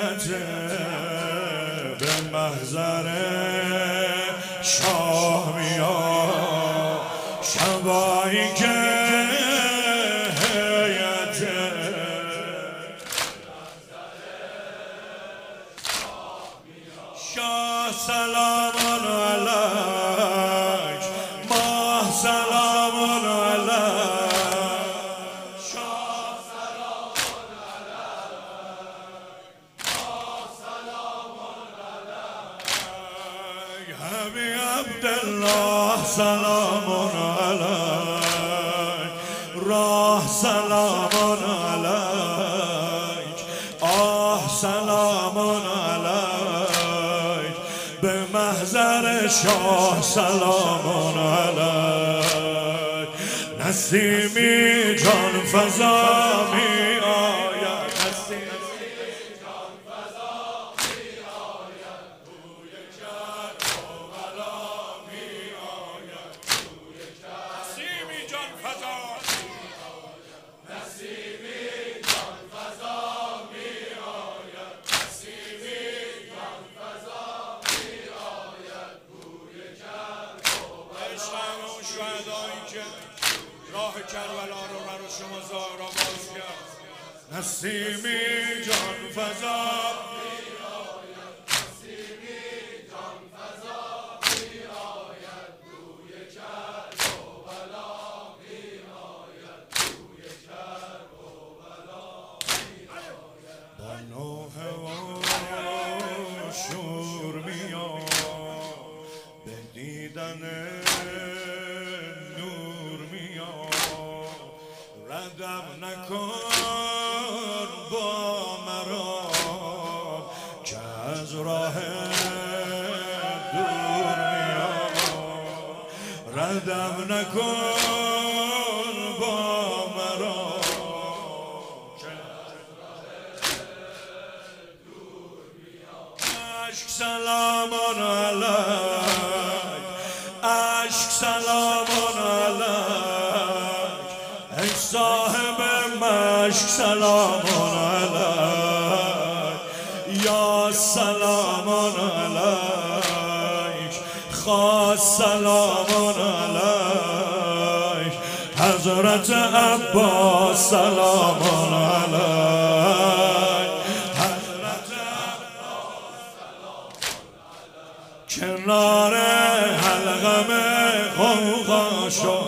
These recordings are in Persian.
به محضر شاه میاد، شبایی که هیئت شاه سلام علیک، ماه سلام علیک، شاه سلام علیک، ماه سلام علیک، حبی عبدالله سلام علیک، راه سلام علیک، آه سلام علیک، به محضر شاه سلام علیک، نسیمی جان فزا می آید، نسیمی جان فزا می آید، بوی کربلا می آید، بوی نسیمی جان فزا می آید، نسیمی جان فزا می آید، نسیمی جان فزا می آید، بوی کربلا. عشق اون شهدایی که راه کربلا رو برای شما زهرا باز کرد، نسیمی جان فزا می آید، نسیمی جان فزا می آید، بوی کربلا می آید، بوی کربلا می آید، با نوحه و شور می آید، به دیدن ردم نکن با مرا که از راه دور میام، ردم نکن با مرا که از راه دور میام، عشق سلام علیک، عشق سلام علیک، ای صاحب مشک سلام علیک، یا سلام علیک، خاص سلام علیک، حضرت عباس سلام علیک، حضرت عباس سلام علیک، کنار حلقم غوغا شو،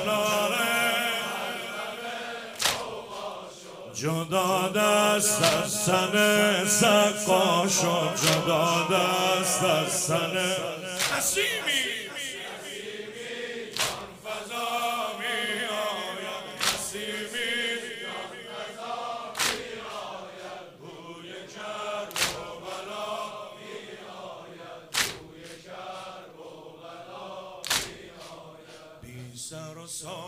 جدا دست از سن سقا شد، جدا دست از سن نسیمی جان فزا می آید، نسیمی جان فزا می آید، بوی کربلا می آید، بوی کربلا می آید، بی سر و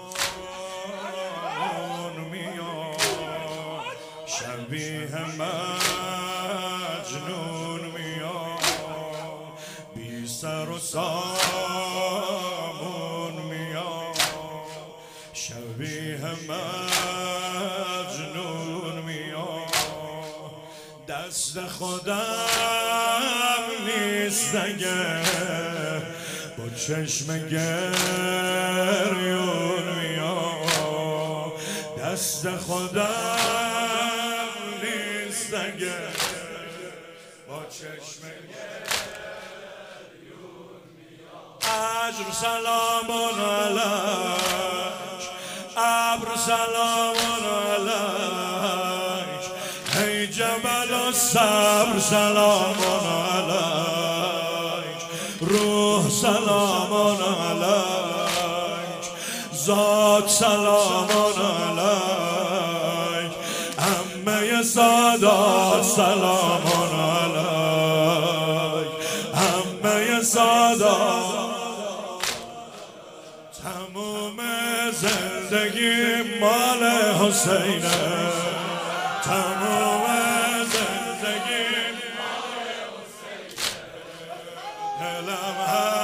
سامون می آید، شبیه مجنون میاد، بی سر و سامون میاد، شبیه مجنون میاد، دست خودم نیست اگه با چشم گریون میاد، دست خودم نیست اگه با چشم گریون میاد، اجر سلام علیک، ابر سلام علیک، ای جبل الصبر سلام علیک، روح سلام علیک، ذات سلام علیک، عمه سادات سلام علیک، عمه سادات، تموم زندگی مال حسینه، تموم زندگی مال حسینه، دلم